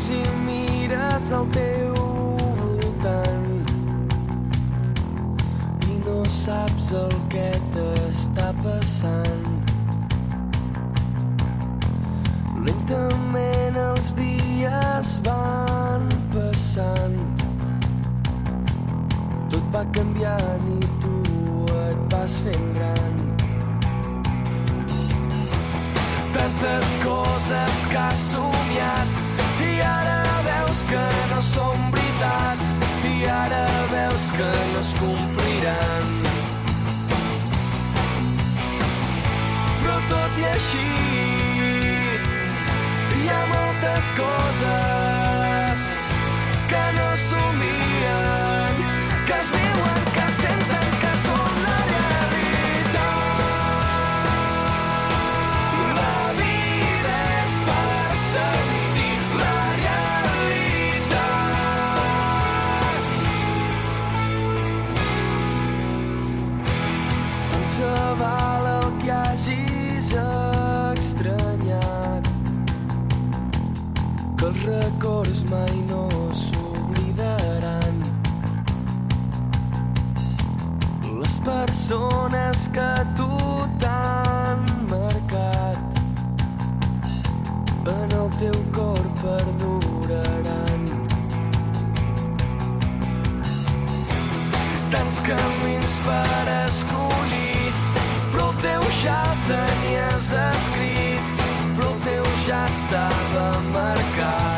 i mires al teu voltant i no saps el que t'està passant. Lentament els dies van passant, tot va canviant i tu et vas fent gran. Tantes coses que has somiat i ara veus que no són veritat i ara veus que no es compliran. Però tot i així hi ha moltes coses que no somien, que es viuen, que senten, que són la realitat. La vida és per sentir la realitat. Tant se val el que hagis estranyat, que els records mai no s'oblidaran. Les persones que tu t'han marcat en el teu cor perduraran. Tants camins per escollir, però el teu ja el tenies escrit, però el teu ja estava marcat.